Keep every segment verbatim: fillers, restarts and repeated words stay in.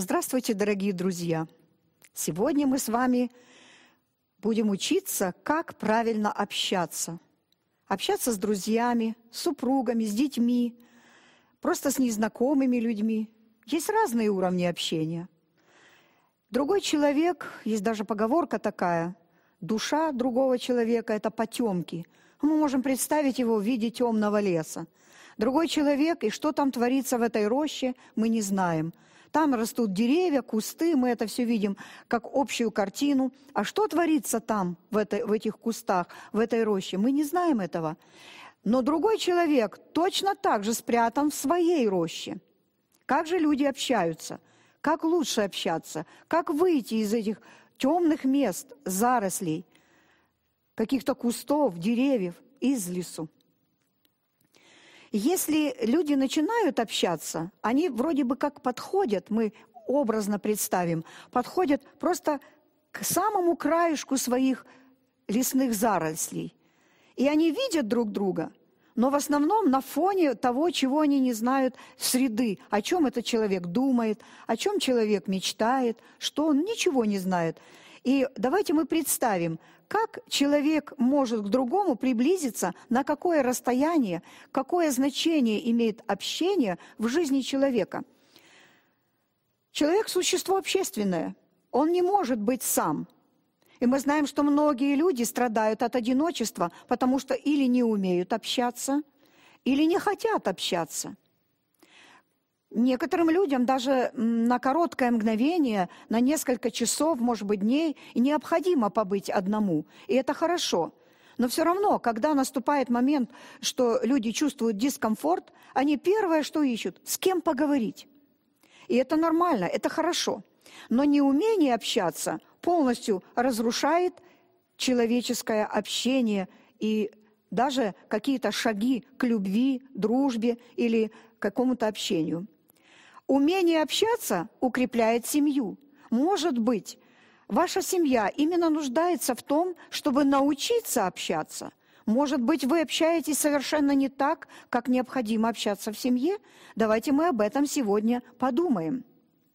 Здравствуйте, дорогие друзья! Сегодня мы с вами будем учиться, как правильно общаться. Общаться с друзьями, с супругами, с детьми, просто с незнакомыми людьми. Есть разные уровни общения. Другой человек, есть даже поговорка такая, душа другого человека – это потемки. Мы можем представить его в виде темного леса. Другой человек, и что там творится в этой роще, мы не знаем. Там растут деревья, кусты, мы это все видим как общую картину. А что творится там, в, этой, в этих кустах, в этой роще, мы не знаем этого. Но другой человек точно так же спрятан в своей роще. Как же люди общаются? Как лучше общаться? Как выйти из этих темных мест, зарослей, каких-то кустов, деревьев, из лесу? Если люди начинают общаться, они вроде бы как подходят, мы образно представим, подходят просто к самому краешку своих лесных зарослей. И они видят друг друга, но в основном на фоне того, чего они не знают, среды, о чем этот человек думает, о чем человек мечтает, что он ничего не знает. И давайте мы представим, как человек может к другому приблизиться, на какое расстояние, какое значение имеет общение в жизни человека. Человек – существо общественное, он не может быть сам. И мы знаем, что многие люди страдают от одиночества, потому что или не умеют общаться, или не хотят общаться. Некоторым людям даже на короткое мгновение, на несколько часов, может быть, дней, необходимо побыть одному. И это хорошо. Но все равно, когда наступает момент, что люди чувствуют дискомфорт, они первое, что ищут, с кем поговорить. И это нормально, это хорошо. Но неумение общаться полностью разрушает человеческое общение и даже какие-то шаги к любви, дружбе или какому-то общению. Умение общаться укрепляет семью. Может быть, ваша семья именно нуждается в том, чтобы научиться общаться. Может быть, вы общаетесь совершенно не так, как необходимо общаться в семье. Давайте мы об этом сегодня подумаем.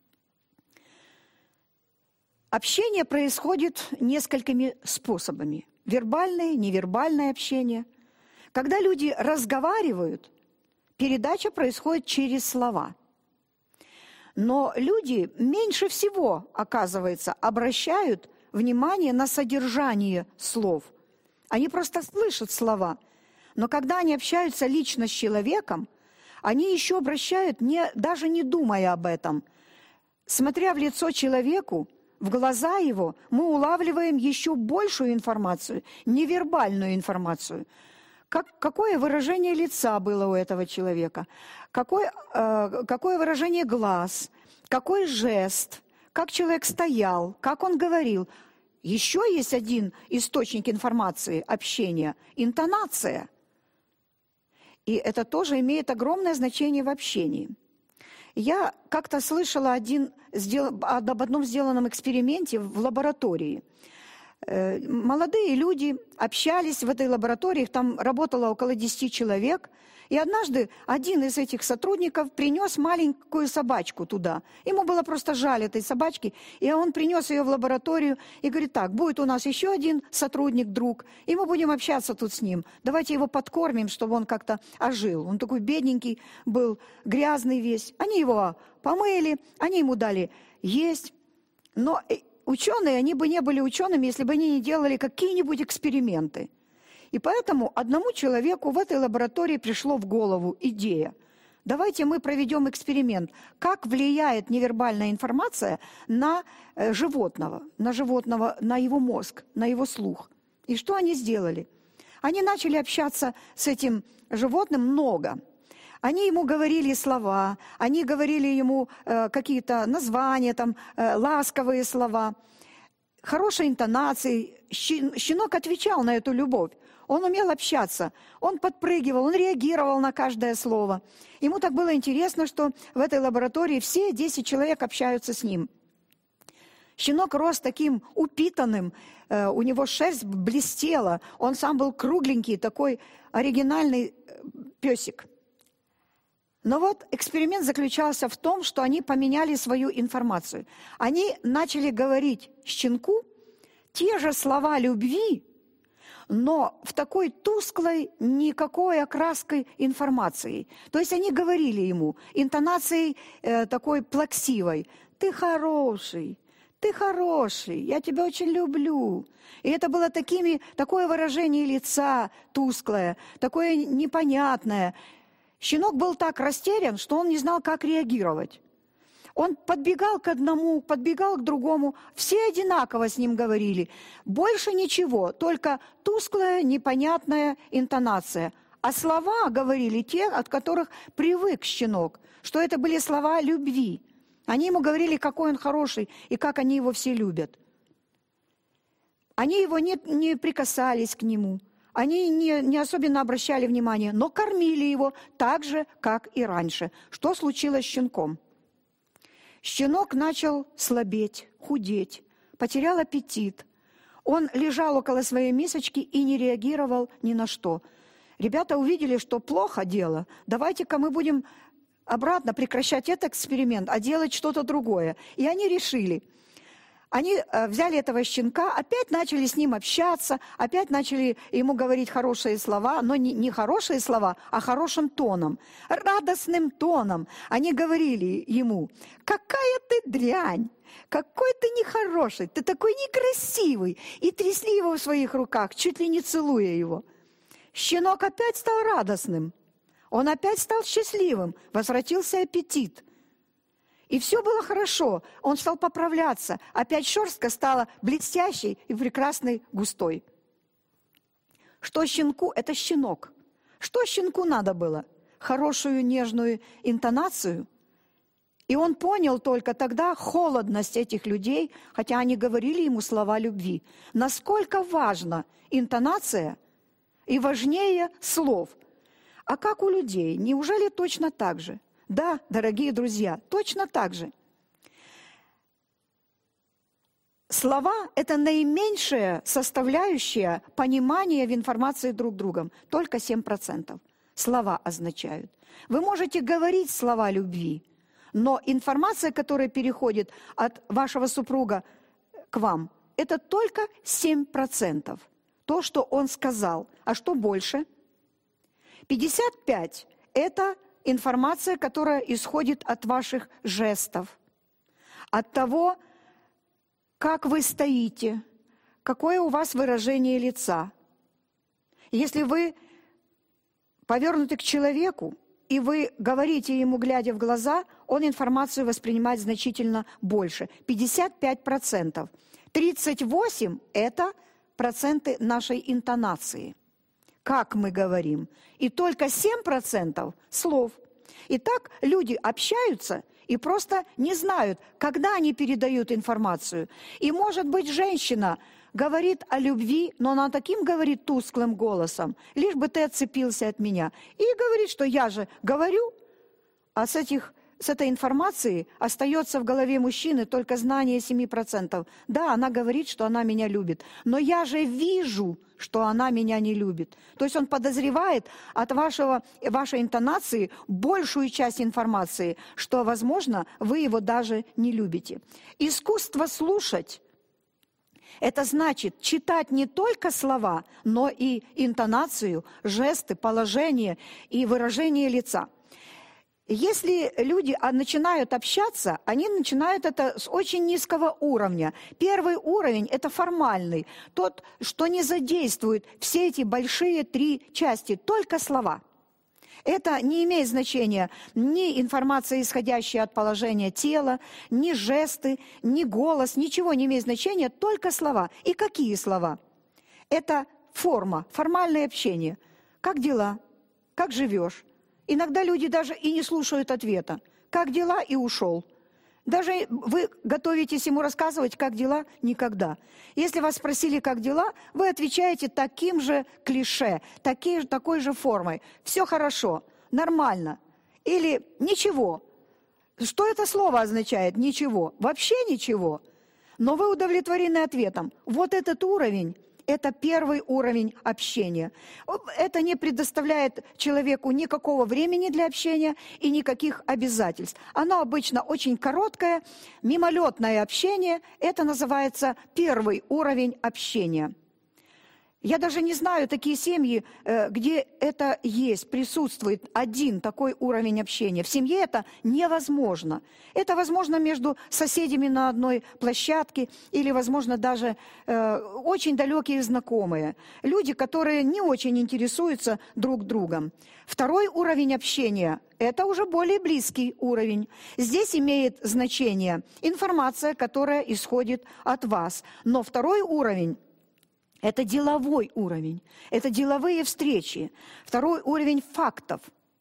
Общение происходит несколькими способами. Вербальное, невербальное общение. Когда люди разговаривают, передача происходит через слова. Но люди меньше всего, оказывается, обращают внимание на содержание слов. Они просто слышат слова. Но когда они общаются лично с человеком, они еще обращают, не, даже не думая об этом. Смотря в лицо человеку, в глаза его, мы улавливаем еще большую информацию, невербальную информацию. Как, какое выражение лица было у этого человека, какой, э, какое выражение глаз, какой жест, как человек стоял, как он говорил. Еще есть один источник информации, общения – интонация. И это тоже имеет огромное значение в общении. Я как-то слышала один, об одном сделанном эксперименте в лаборатории. Молодые люди общались в этой лаборатории, там работало около десяти человек, и однажды один из этих сотрудников принес маленькую собачку туда. Ему было просто жаль этой собачки, и он принес ее в лабораторию и говорит: так, будет у нас еще один сотрудник, друг, и мы будем общаться тут с ним. Давайте его подкормим, чтобы он как-то ожил. Он такой бедненький был, грязный весь. Они его помыли, они ему дали есть, но ученые, они бы не были учеными, если бы они не делали какие-нибудь эксперименты. И поэтому одному человеку в этой лаборатории пришло в голову идея. Давайте мы проведем эксперимент. Как влияет невербальная информация на животного, на животного, на его мозг, на его слух. И что они сделали? Они начали общаться с этим животным много. Они ему говорили слова, они говорили ему э, какие-то названия, там, э, ласковые слова, хорошей интонацией. Щенок отвечал на эту любовь. Он умел общаться, он подпрыгивал, он реагировал на каждое слово. Ему так было интересно, что в этой лаборатории все десять человек общаются с ним. Щенок рос таким упитанным, э, у него шерсть блестела, он сам был кругленький, такой оригинальный песик. Но вот эксперимент заключался в том, что они поменяли свою информацию. Они начали говорить щенку те же слова любви, но в такой тусклой, никакой окраской информации. То есть они говорили ему интонацией э, такой плаксивой: «Ты хороший, ты хороший, я тебя очень люблю». И это было такими, такое выражение лица тусклое, такое непонятное. Щенок был так растерян, что он не знал, как реагировать. Он подбегал к одному, подбегал к другому. Все одинаково с ним говорили. Больше ничего, только тусклая, непонятная интонация. А слова говорили те, от которых привык щенок, что это были слова любви. Они ему говорили, какой он хороший и как они его все любят. Они его не, не прикасались к нему. Они не, не особенно обращали внимания, но кормили его так же, как и раньше. Что случилось с щенком? Щенок начал слабеть, худеть, потерял аппетит. Он лежал около своей мисочки и не реагировал ни на что. Ребята увидели, что плохо дело. Давайте-ка мы будем обратно прекращать этот эксперимент, а делать что-то другое. И они решили. Они взяли этого щенка, опять начали с ним общаться, опять начали ему говорить хорошие слова, но не, не хорошие слова, а хорошим тоном, радостным тоном. Они говорили ему: «Какая ты дрянь, какой ты нехороший, ты такой некрасивый!» И трясли его в своих руках, чуть ли не целуя его. Щенок опять стал радостным, он опять стал счастливым, возвратился аппетит. И все было хорошо, он стал поправляться, опять шерстка стала блестящей и прекрасной, густой. Что щенку? Это щенок. Что щенку надо было? Хорошую, нежную интонацию. И он понял только тогда холодность этих людей, хотя они говорили ему слова любви. Насколько важна интонация и важнее слов. А как у людей? Неужели точно так же? Да, дорогие друзья, точно так же. Слова – это наименьшая составляющая понимания в информации друг другом. Только семь процентов слова означают. Вы можете говорить слова любви, но информация, которая переходит от вашего супруга к вам, это только семь процентов. То, что он сказал. А что больше? пятьдесят пять процентов – это информация, которая исходит от ваших жестов, от того, как вы стоите, какое у вас выражение лица. Если вы повернуты к человеку, и вы говорите ему, глядя в глаза, он информацию воспринимает значительно больше. пятьдесят пять процентов. тридцать восемь процентов – это проценты нашей интонации. Как мы говорим. И только семь процентов слов. Итак, люди общаются и просто не знают, когда они передают информацию. И, может быть, женщина говорит о любви, но она таким говорит тусклым голосом, лишь бы ты отцепился от меня. И говорит, что я же говорю, а с, этих, с этой информацией остается в голове мужчины только знание семь процентов. Да, она говорит, что она меня любит, но я же вижу, что она меня не любит. То есть он подозревает от вашего, вашей интонации большую часть информации, что, возможно, вы его даже не любите. Искусство слушать – это значит читать не только слова, но и интонацию, жесты, положение и выражение лица. Если люди начинают общаться, они начинают это с очень низкого уровня. Первый уровень – это формальный, тот, что не задействует все эти большие три части, только слова. Это не имеет значения ни информация, исходящая от положения тела, ни жесты, ни голос, ничего не имеет значения, только слова. И какие слова? Это форма, формальное общение. Как дела? Как живешь? Иногда люди даже и не слушают ответа. Как дела? И ушел. Даже вы готовитесь ему рассказывать, как дела? Никогда. Если вас спросили, как дела, вы отвечаете таким же клише, таки, такой же формой. Все хорошо, нормально. Или ничего. Что это слово означает? Ничего. Вообще ничего. Но вы удовлетворены ответом. Вот этот уровень Это первый уровень общения. Это не предоставляет человеку никакого времени для общения и никаких обязательств. Оно обычно очень короткое, мимолетное общение. Это называется первый уровень общения. Я даже не знаю такие семьи, где это есть, присутствует один такой уровень общения. В семье это невозможно. Это возможно между соседями на одной площадке или, возможно, даже э, очень далекие знакомые. Люди, которые не очень интересуются друг другом. Второй уровень общения – это уже более близкий уровень. Здесь имеет значение информация, которая исходит от вас. Но второй уровень – это деловой уровень, это деловые встречи. Второй уровень фактов.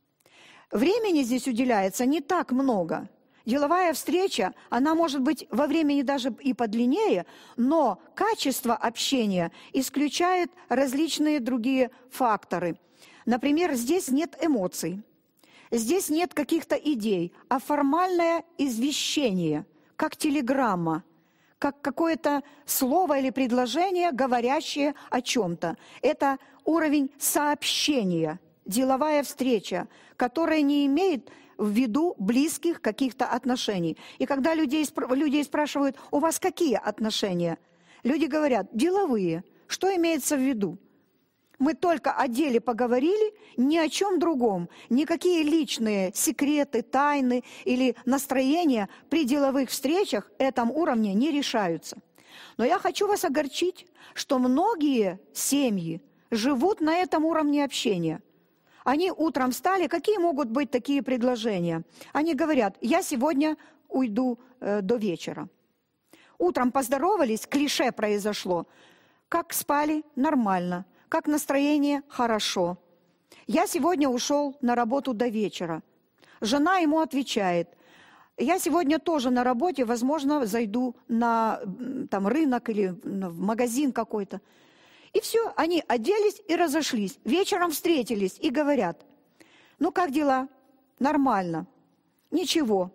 Времени здесь уделяется не так много. Деловая встреча, она может быть во времени даже и подлиннее, но качество общения исключает различные другие факторы. Например, здесь нет эмоций, здесь нет каких-то идей, а формальное извещение, как телеграмма, как какое-то слово или предложение, говорящее о чем-то. Это уровень сообщения, деловая встреча, которая не имеет в виду близких каких-то отношений. И когда людей, людей спрашивают, у вас какие отношения? Люди говорят, деловые. Что имеется в виду? Мы только о деле поговорили, ни о чем другом. Никакие личные секреты, тайны или настроения при деловых встречах этом уровне не решаются. Но я хочу вас огорчить, что многие семьи живут на этом уровне общения. Они утром встали, какие могут быть такие предложения? Они говорят, я сегодня уйду э, до вечера. Утром поздоровались, клише произошло. Как спали? Нормально. Как настроение? Хорошо. Я сегодня ушел на работу до вечера. Жена ему отвечает, я сегодня тоже на работе, возможно, зайду на там, рынок или в магазин какой-то. И все, они оделись и разошлись. Вечером встретились и говорят, ну как дела? Нормально. Ничего.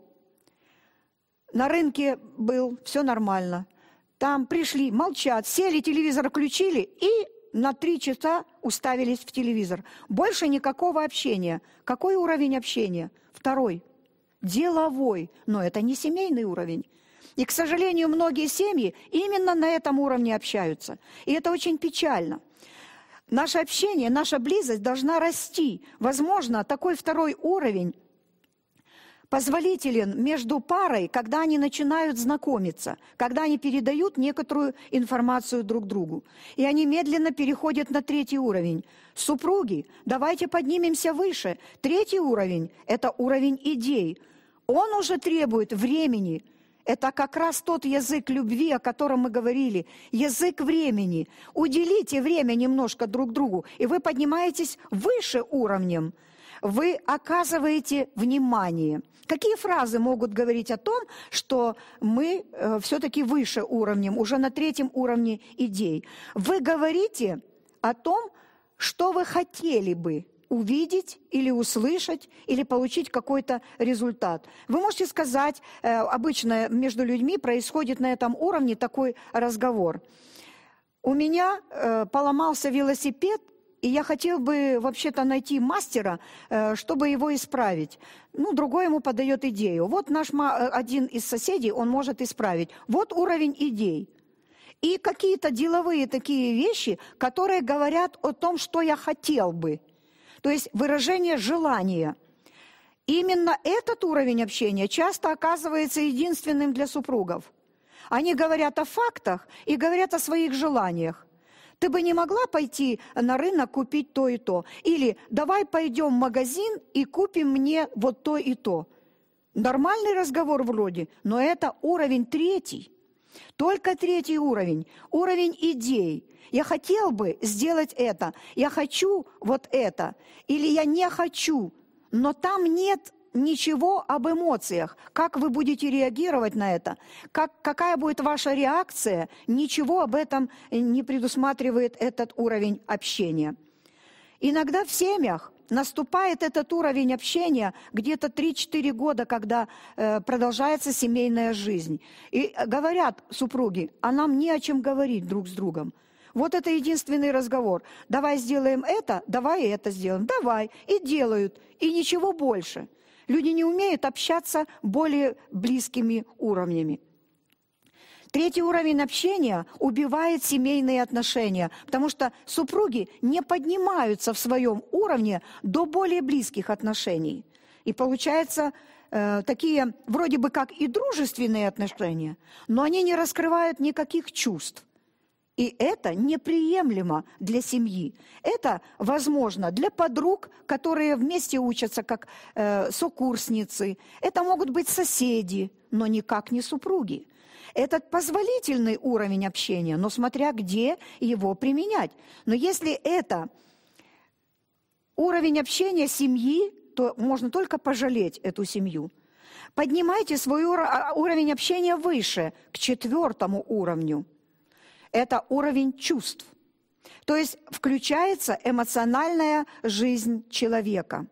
На рынке был, все нормально. Там пришли, молчат, сели, телевизор включили и на три часа уставились в телевизор. Больше никакого общения. Какой уровень общения? Второй. Деловой. Но это не семейный уровень. И, к сожалению, многие семьи именно на этом уровне общаются. И это очень печально. Наше общение, наша близость должна расти. Возможно, такой второй уровень позволителен между парой, когда они начинают знакомиться, когда они передают некоторую информацию друг другу. И они медленно переходят на третий уровень. Супруги, давайте поднимемся выше. Третий уровень – это уровень идей. Он уже требует времени. Это как раз тот язык любви, о котором мы говорили. Язык времени. Уделите время немножко друг другу, и вы поднимаетесь выше уровнем. Вы оказываете внимание. Какие фразы могут говорить о том, что мы э, все-таки выше уровнем, уже на третьем уровне идей? Вы говорите о том, что вы хотели бы увидеть или услышать, или получить какой-то результат. Вы можете сказать, э, обычно между людьми происходит на этом уровне такой разговор. У меня э, поломался велосипед, и я хотел бы вообще-то найти мастера, чтобы его исправить. Ну, другой ему подает идею. Вот наш один из соседей, он может исправить. Вот уровень идей. И какие-то деловые такие вещи, которые говорят о том, что я хотел бы. То есть выражение желания. Именно этот уровень общения часто оказывается единственным для супругов. Они говорят о фактах и говорят о своих желаниях. Ты бы не могла пойти на рынок купить то и то? Или давай пойдем в магазин и купим мне вот то и то. Нормальный разговор вроде, но это уровень третий. Только третий уровень. Уровень идей. Я хотел бы сделать это. Я хочу вот это. Или я не хочу. Но там нет ничего об эмоциях. Как вы будете реагировать на это? Как, какая будет ваша реакция? Ничего об этом не предусматривает этот уровень общения. Иногда в семьях наступает этот уровень общения где-то три-четыре года, когда э, продолжается семейная жизнь. И говорят супруги, а нам не о чем говорить друг с другом. Вот это единственный разговор. Давай сделаем это, давай это сделаем, давай. И делают, и ничего больше. Люди не умеют общаться более близкими уровнями. Третий уровень общения убивает семейные отношения, потому что супруги не поднимаются в своем уровне до более близких отношений. И получается э, такие вроде бы как и дружественные отношения, но они не раскрывают никаких чувств. И это неприемлемо для семьи. Это возможно для подруг, которые вместе учатся как э, сокурсницы. Это могут быть соседи, но никак не супруги. Это позволительный уровень общения, но смотря где его применять. Но если это уровень общения семьи, то можно только пожалеть эту семью. Поднимайте свой уровень общения выше, к четвертому уровню. Это уровень чувств. То есть включается эмоциональная жизнь человека.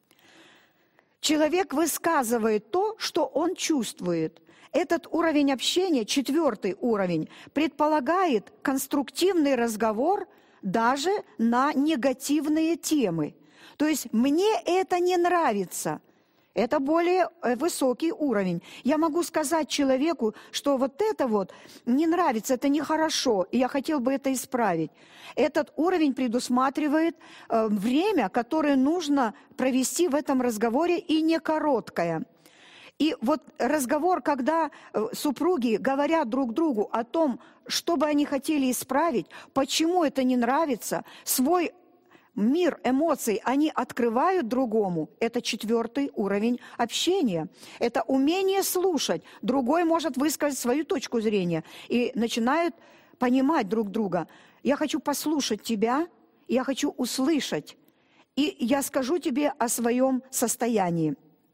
Человек высказывает то, что он чувствует. Этот уровень общения, четвертый уровень, предполагает конструктивный разговор даже на негативные темы. То есть мне это не нравится. Это более высокий уровень. Я могу сказать человеку, что вот это вот не нравится, это нехорошо, и я хотел бы это исправить. Этот уровень предусматривает э, время, которое нужно провести в этом разговоре, и не короткое. И вот разговор, когда супруги говорят друг другу о том, что бы они хотели исправить, почему это не нравится, свой мир эмоций они открывают другому. Это четвертый уровень общения. Это умение слушать. Другой может высказать свою точку зрения. И начинают понимать друг друга. Я хочу послушать тебя, я хочу услышать. И я скажу тебе о своем состоянии.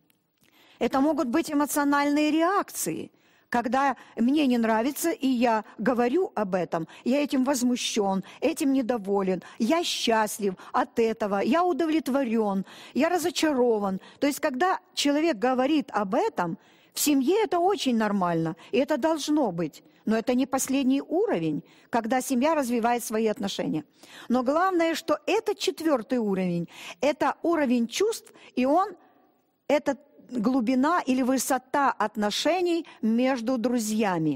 Это могут быть эмоциональные реакции, когда мне не нравится, и я говорю об этом, я этим возмущен, этим недоволен, я счастлив от этого, я удовлетворен, я разочарован. То есть, когда человек говорит об этом, в семье это очень нормально, и это должно быть. Но это не последний уровень, когда семья развивает свои отношения. Но главное, что этот четвертый уровень, это уровень чувств, и он, это глубина или высота отношений между друзьями.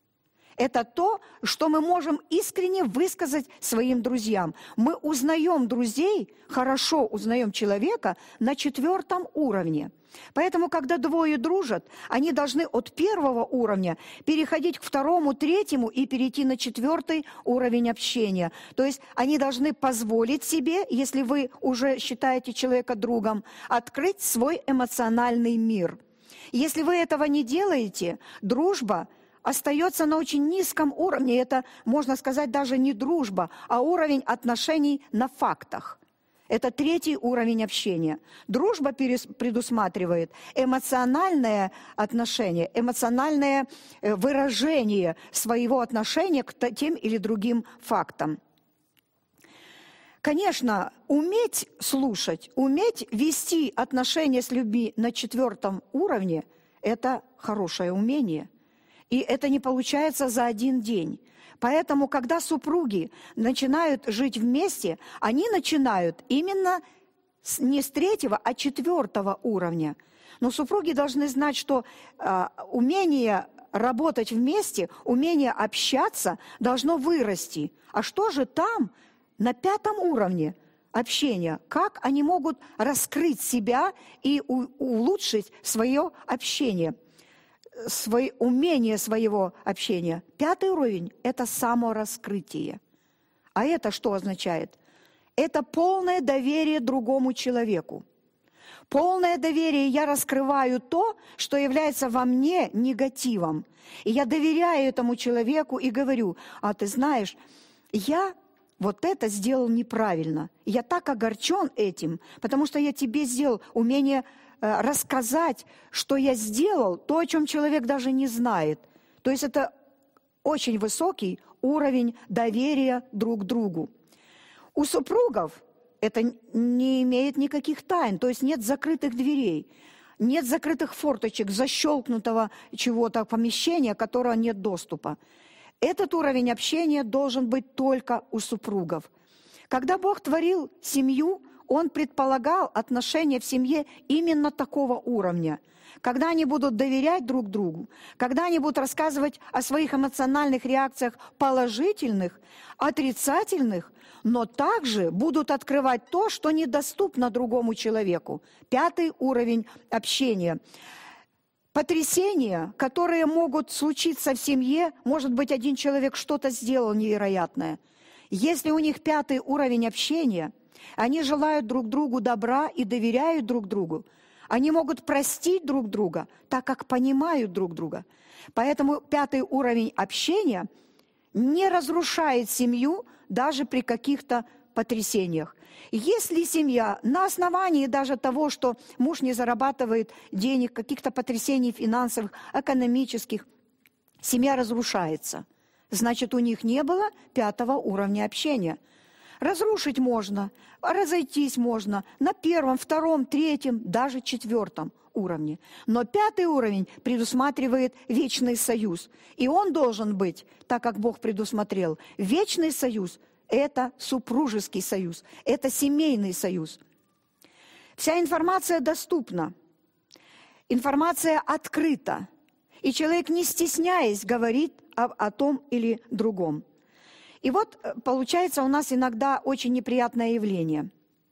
Это то, что мы можем искренне высказать своим друзьям. Мы узнаем друзей, хорошо узнаем человека на четвертом уровне. Поэтому, когда двое дружат, они должны от первого уровня переходить к второму, третьему и перейти на четвертый уровень общения. То есть они должны позволить себе, если вы уже считаете человека другом, открыть свой эмоциональный мир. Если вы этого не делаете, дружба остается на очень низком уровне. Это, можно сказать, даже не дружба, а уровень отношений на фактах. Это третий уровень общения. Дружба предусматривает эмоциональное отношение, эмоциональное выражение своего отношения к тем или другим фактам. Конечно, уметь слушать, уметь вести отношения с людьми на четвертом уровне – это хорошее умение. И это не получается за один день. Поэтому, когда супруги начинают жить вместе, они начинают именно с, не с третьего, а четвертого уровня. Но супруги должны знать, что э, умение работать вместе, умение общаться должно вырасти. А что же там, на пятом уровне общения? Как они могут раскрыть себя и у, улучшить свое общение? Свое умение своего общения. Пятый уровень – это самораскрытие. А это что означает? Это полное доверие другому человеку. Полное доверие, я раскрываю то, что является во мне негативом. И я доверяю этому человеку и говорю: а ты знаешь, я вот это сделал неправильно. Я так огорчен этим, потому что я тебе сделал умение рассказать, что я сделал, то, о чем человек даже не знает. То есть это очень высокий уровень доверия друг к другу. У супругов это не имеет никаких тайн, то есть нет закрытых дверей, нет закрытых форточек, защелкнутого чего-то помещения, которого нет доступа. Этот уровень общения должен быть только у супругов. Когда Бог творил семью, Он предполагал отношения в семье именно такого уровня, когда они будут доверять друг другу, когда они будут рассказывать о своих эмоциональных реакциях положительных, отрицательных, но также будут открывать то, что недоступно другому человеку. Пятый уровень общения. Потрясения, которые могут случиться в семье, может быть, один человек что-то сделал невероятное. Если у них пятый уровень общения, они желают друг другу добра и доверяют друг другу, они могут простить друг друга, так как понимают друг друга. Поэтому пятый уровень общения не разрушает семью даже при каких-то потрясениях. Если семья на основании даже того, что муж не зарабатывает денег, каких-то потрясений финансовых, экономических, семья разрушается, значит, у них не было пятого уровня общения. Разрушить можно, разойтись можно на первом, втором, третьем, даже четвертом уровне. Но пятый уровень предусматривает вечный союз. И он должен быть, так как Бог предусмотрел, вечный союз – это супружеский союз, это семейный союз. Вся информация доступна, информация открыта, и человек, не стесняясь, говорит о, о том или другом. И вот получается у нас иногда очень неприятное явление.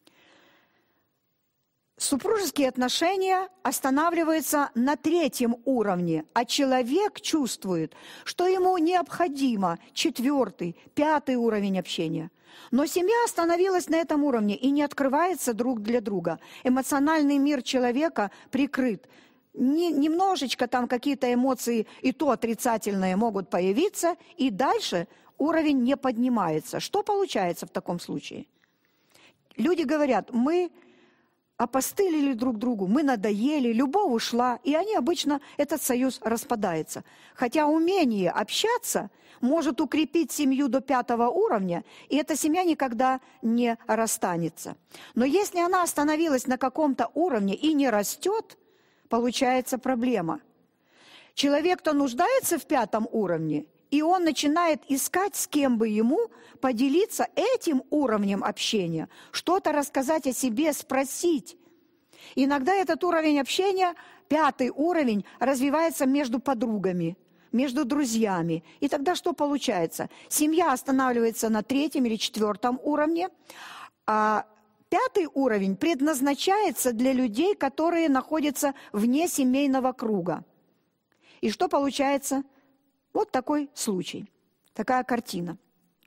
Супружеские отношения останавливаются на третьем уровне, а человек чувствует, что ему необходимо четвертый, пятый уровень общения. Но семья остановилась на этом уровне и не открывается друг для друга. Эмоциональный мир человека прикрыт. Немножечко там какие-то эмоции и то отрицательные могут появиться, и дальше уровень не поднимается. Что получается в таком случае? Люди говорят, мы опостылили друг другу, мы надоели, любовь ушла, и они обычно, этот союз распадается. Хотя умение общаться может укрепить семью до пятого уровня, и эта семья никогда не расстанется. Но если она остановилась на каком-то уровне и не растет, получается проблема. Человек-то нуждается в пятом уровне, и он начинает искать, с кем бы ему поделиться этим уровнем общения, что-то рассказать о себе, спросить. Иногда этот уровень общения, пятый уровень, развивается между подругами, между друзьями. И тогда что получается? Семья останавливается на третьем или четвертом уровне, а пятый уровень предназначается для людей, которые находятся вне семейного круга. И что получается? Вот такой случай, такая картина.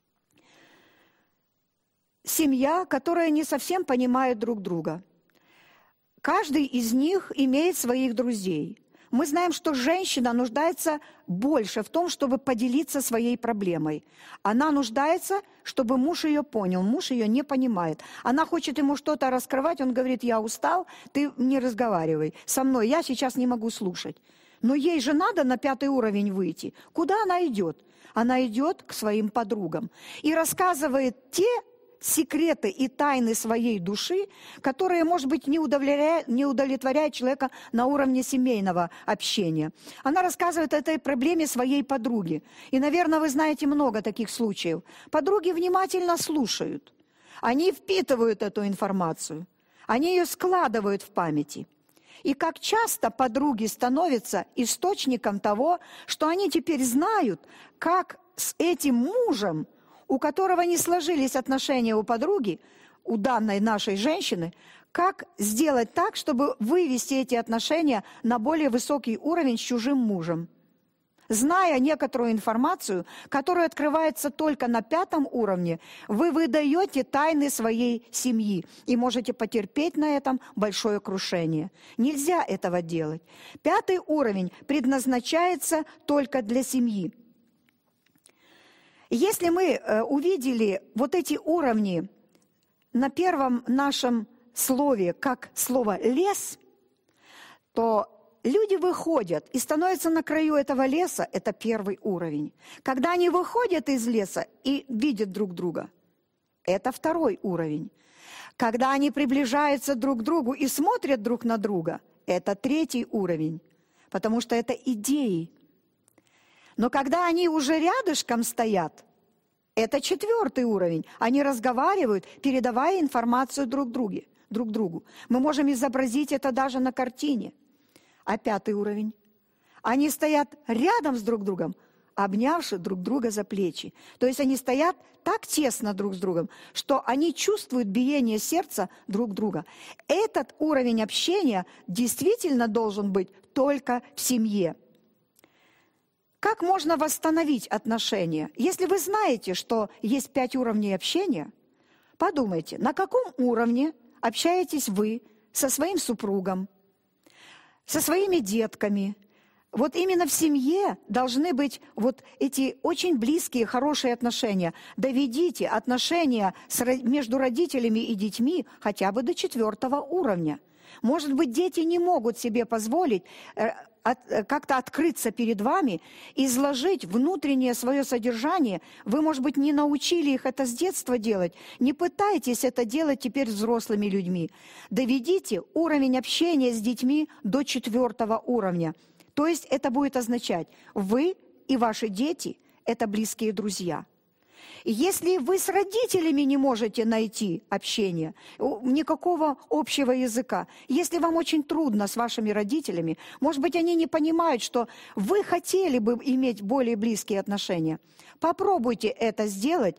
Семья, которая не совсем понимает друг друга. Каждый из них имеет своих друзей. Мы знаем, что женщина нуждается больше в том, чтобы поделиться своей проблемой. Она нуждается, чтобы муж ее понял. Муж ее не понимает. Она хочет ему что-то раскрывать, он говорит, я устал, ты не разговаривай со мной, я сейчас не могу слушать. Но ей же надо на пятый уровень выйти. Куда она идет? Она идет к своим подругам и рассказывает те секреты и тайны своей души, которые, может быть, не удовлетворяют, не удовлетворяют человека на уровне семейного общения. Она рассказывает о этой проблеме своей подруге. И, наверное, вы знаете много таких случаев. Подруги внимательно слушают. Они впитывают эту информацию. Они ее складывают в памяти. И как часто подруги становятся источником того, что они теперь знают, как с этим мужем, у которого не сложились отношения у подруги, у данной нашей женщины, как сделать так, чтобы вывести эти отношения на более высокий уровень с чужим мужем. Зная некоторую информацию, которая открывается только на пятом уровне, вы выдаете тайны своей семьи и можете потерпеть на этом большое крушение. Нельзя этого делать. Пятый уровень предназначается только для семьи. Если мы э, увидели вот эти уровни на первом нашем слове, как слово «лес», то люди выходят и становятся на краю этого леса, это первый уровень. Когда они выходят из леса и видят друг друга, это второй уровень. Когда они приближаются друг к другу и смотрят друг на друга, это третий уровень, потому что это идеи. Но когда они уже рядышком стоят, это четвертый уровень. Они разговаривают, передавая информацию друг друге, друг другу. Мы можем изобразить это даже на картине. А пятый уровень? Они стоят рядом с друг другом, обнявши друг друга за плечи. То есть они стоят так тесно друг с другом, что они чувствуют биение сердца друг друга. Этот уровень общения действительно должен быть только в семье. Как можно восстановить отношения? Если вы знаете, что есть пять уровней общения, подумайте, на каком уровне общаетесь вы со своим супругом, со своими детками. Вот именно в семье должны быть вот эти очень близкие, хорошие отношения. Доведите отношения с, между родителями и детьми хотя бы до четвертого уровня. Может быть, дети не могут себе позволить э, от, как-то открыться перед вами, изложить внутреннее свое содержание. Вы, может быть, не научили их это с детства делать. Не пытайтесь это делать теперь взрослыми людьми. Доведите уровень общения с детьми до четвертого уровня. То есть это будет означать, вы и ваши дети – это близкие друзья. И если вы с родителями не можете найти общение, никакого общего языка, если вам очень трудно с вашими родителями, может быть, они не понимают, что вы хотели бы иметь более близкие отношения, попробуйте это сделать,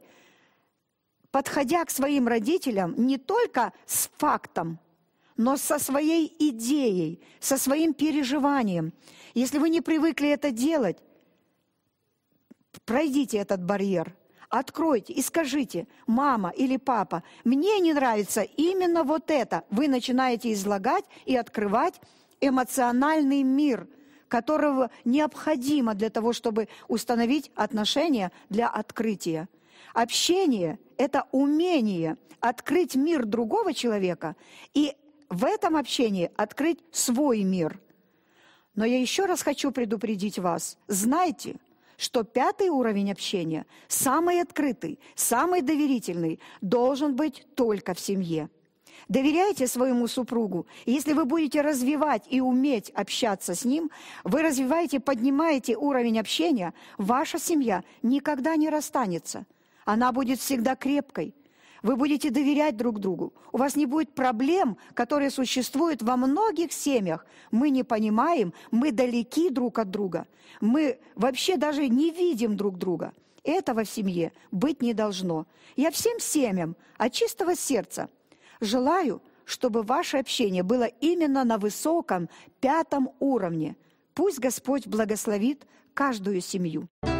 подходя к своим родителям не только с фактом, но со своей идеей, со своим переживанием. Если вы не привыкли это делать, пройдите этот барьер. Откройте и скажите: мама или папа, мне не нравится именно вот это. Вы начинаете излагать и открывать эмоциональный мир, которого необходимо для того, чтобы установить отношения для открытия. Общение – это умение открыть мир другого человека и в этом общении открыть свой мир. Но я еще раз хочу предупредить вас. Знайте, что пятый уровень общения, самый открытый, самый доверительный, должен быть только в семье. Доверяйте своему супругу. И если вы будете развивать и уметь общаться с ним, вы развиваете, поднимаете уровень общения, ваша семья никогда не расстанется. Она будет всегда крепкой. Вы будете доверять друг другу. У вас не будет проблем, которые существуют во многих семьях. Мы не понимаем, мы далеки друг от друга. Мы вообще даже не видим друг друга. Этого в семье быть не должно. Я всем семьям от чистого сердца желаю, чтобы ваше общение было именно на высоком пятом уровне. Пусть Господь благословит каждую семью.